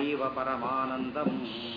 ತಥೈವ ಪರಮಾನಂದಂ.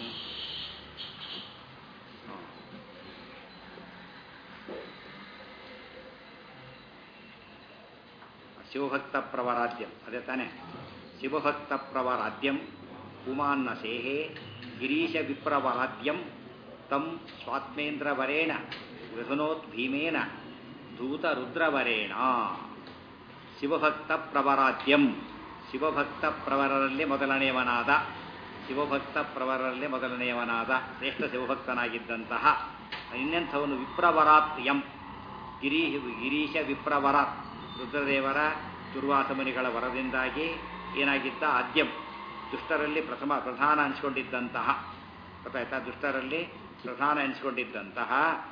ಶಿವಭಕ್ತ ಪ್ರವರಾದ್ಯಂ ಅದೇ ತಾನೆ. ಶಿವಭಕ್ತ ಪ್ರವರಾದ್ಯಂ ಪುಮಾನ್ನ ಸೇಹೆ ಗಿರೀಶ ವಿಪ್ರವರಾದ್ಯಂ ತಂ ಸ್ವಾತ್ಮೇಂದ್ರವರೇಣ ವಿಧುನೋತ್ ಭೀಮೇನ ಧೂತ ರುದ್ರವರೇಣ. ಶಿವಭಕ್ತ ಪ್ರವರಾದ್ಯಂ, ಶಿವಭಕ್ತ ಪ್ರವರರಲ್ಲಿ ಮೊದಲನೆಯವನಾದ, ಶಿವಭಕ್ತ ಪ್ರವರರಲ್ಲಿ ಮೊದಲನೆಯವನಾದ ಶ್ರೇಷ್ಠ ಶಿವಭಕ್ತನಾಗಿದ್ದಂತಹ ಇನ್ನೆಂಥವನು ವಿಪ್ರವರಾತ್ ಯಂ, ಗಿರೀಶ ವಿಪ್ರವರಾತ್ ರುದ್ರದೇವರ ದುರ್ವಾಸ ಮುನಿಗಳ ವರದಿಂದಾಗಿ ಏನಾಗಿದ್ದ ಆದ್ಯಂ ದುಷ್ಟರಲ್ಲಿ ಪ್ರಧಾನ ಅನಿಸ್ಕೊಂಡಿದ್ದಂತಹ, ಗೊತ್ತಾಯ್ತಾ, ದುಷ್ಟರಲ್ಲಿ ಪ್ರಧಾನ ಎನಿಸ್ಕೊಂಡಿದ್ದಂತಹ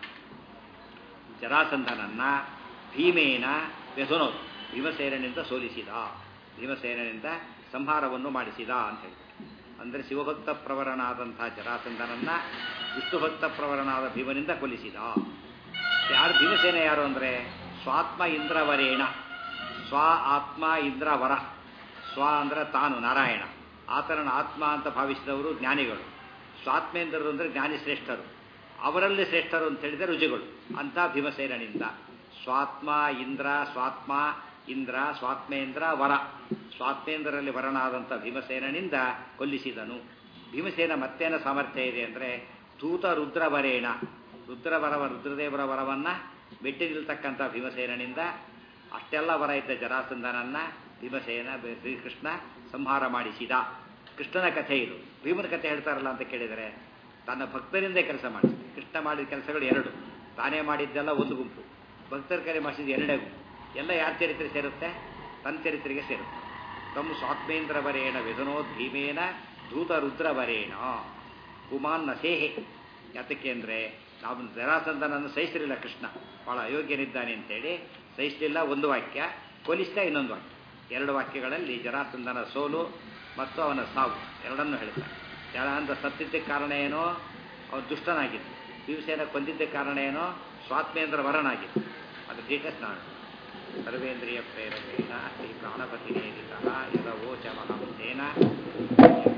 ಜರಾಸಂಧನನ್ನ ಭೀಮೇನ ವ್ಯಸುನೋತ್, ಭೀಮಸೇನನಿಂದ ಸೋಲಿಸಿದ, ಭೀಮಸೇನನಿಂದ ಸಂಹಾರವನ್ನು ಮಾಡಿಸಿದ ಅಂತ ಹೇಳ್ತಾರೆ. ಅಂದರೆ ಶಿವಭಕ್ತ ಪ್ರವರನಾದಂತಹ ಜರಾಸಂಧನನ್ನ ವಿಷ್ಣುಭಕ್ತ ಪ್ರವರನಾದ ಭೀಮನಿಂದ ಕೊಲ್ಲಿಸಿದ. ಯಾರು ಭೀಮಸೇನ ಯಾರು ಅಂದರೆ ಸ್ವಾತ್ಮ ಇಂದ್ರವರೇಣ, ಸ್ವ ಆತ್ಮ ಇಂದ್ರವರ, ಸ್ವ ಅಂದರೆ ತಾನು ನಾರಾಯಣ, ಆತನನ್ನು ಆತ್ಮ ಅಂತ ಭಾವಿಸಿದವರು ಜ್ಞಾನಿಗಳು, ಸ್ವಾತ್ಮೇಂದ್ರರು ಅಂದರೆ ಜ್ಞಾನಿ ಶ್ರೇಷ್ಠರು, ಅವರಲ್ಲಿ ಶ್ರೇಷ್ಠರು ಅಂತ ಹೇಳಿದರೆ ರುಜುಗಳು ಅಂತ ಭೀಮಸೇನಿಂದ ಸ್ವಾತ್ಮ ಇಂದ್ರ, ಸ್ವಾತ್ಮ ಇಂದ್ರ, ಸ್ವಾತ್ಮೇಂದ್ರ ವರ, ಸ್ವಾತ್ಮೇಂದ್ರರಲ್ಲಿ ವರನಾದಂಥ ಭೀಮಸೇನಿಂದ ಕೊಲ್ಲಿಸಿದನು. ಭೀಮಸೇನ ಮತ್ತೇನ ಸಾಮರ್ಥ್ಯ ಇದೆ ಅಂದರೆ ಧೂತ ರುದ್ರವರೇಣ, ರುದ್ರದೇವರ ವರವನ್ನು ಮೆಟ್ಟಿ ನಿಲ್ತಕ್ಕಂಥ ಭೀಮಸೇನಿಂದ ಅಷ್ಟೆಲ್ಲ ವರ ಇದ್ದ ಜರಾಸಂಧನನ್ನ ಭೀಮಸೇನ ಶ್ರೀಕೃಷ್ಣ ಸಂಹಾರ ಮಾಡಿಸಿದ. ಕೃಷ್ಣನ ಕಥೆ ಇದು. ಭೀಮನ ಕಥೆ ಹೇಳ್ತಾರಲ್ಲ ಅಂತ ಕೇಳಿದರೆ ತನ್ನ ಭಕ್ತರಿಂದ ಕೆಲಸ ಮಾಡಿಸಿದ. ಕೃಷ್ಣ ಮಾಡಿದ ಕೆಲಸಗಳು ಎರಡು, ತಾನೇ ಮಾಡಿದ್ದೆಲ್ಲ ಒಂದು ಗುಂಪು, ಭಕ್ತರ ಕರೆ ಮಾಡಿಸಿದ ಎರಡೇ ಗುಂಪು. ಎಲ್ಲ ಯಾರ ಚರಿತ್ರೆ ಸೇರುತ್ತೆ? ತನ್ನ ಚರಿತ್ರೆಗೆ ಸೇರುತ್ತೆ. ತಮ್ಮ ಸ್ವಾತ್ಮೇಂದ್ರವರೇಣ ವ್ಯಧನೋದ್ ಭೀಮೇನ ಧೂತ ರುದ್ರವರೇಣ ಪುಮಾನ್ನ ಸೇಹೆ. ಯಾತಕ್ಕೆ ಅಂದರೆ ನಾವು ಜರಾಸಂಧನನ್ನು ಸಹಿಸಲಿಲ್ಲ, ಕೃಷ್ಣ ಭಾಳ ಅಯೋಗ್ಯನಿದ್ದಾನೆ ಅಂತೇಳಿ ಸಹಿಸಲಿಲ್ಲ. ಒಂದು ವಾಕ್ಯ, ಕೊಲಿಸ್ತಾ ಇನ್ನೊಂದು ವಾಕ್ಯ, ಎರಡು ವಾಕ್ಯಗಳಲ್ಲಿ ಜರಾಸಂಧನ ಸೋಲು ಮತ್ತು ಅವನ ಸಾವು ಎರಡನ್ನೂ ಹೇಳ್ತಾರೆ. ಜರಾಸಂಧ ಸತ್ತಿದ್ದಕ್ಕೆ ಕಾರಣ ಏನೋ ಅವನು ದುಷ್ಟನಾಗಿದ್ದು, ಭೀಮಸೇನ ಕೊಂದಿದ್ದಕ್ಕೆ ಕಾರಣ ಏನೋ ಸ್ವಾತ್ಮೇಂದ್ರ ವರನಾಗಿದ್ದು. ಅದು ಡೀಟೇಲ್ಸ್ ನಾನು ಸರ್ವೇಂದ್ರಿಯ ಪ್ರೇರಕೇಣ ಶ್ರೀ ಪ್ರಾಣಪತಿ ನೇರಿತಃ ಯದವೋಚ ಮಹಂತೇನ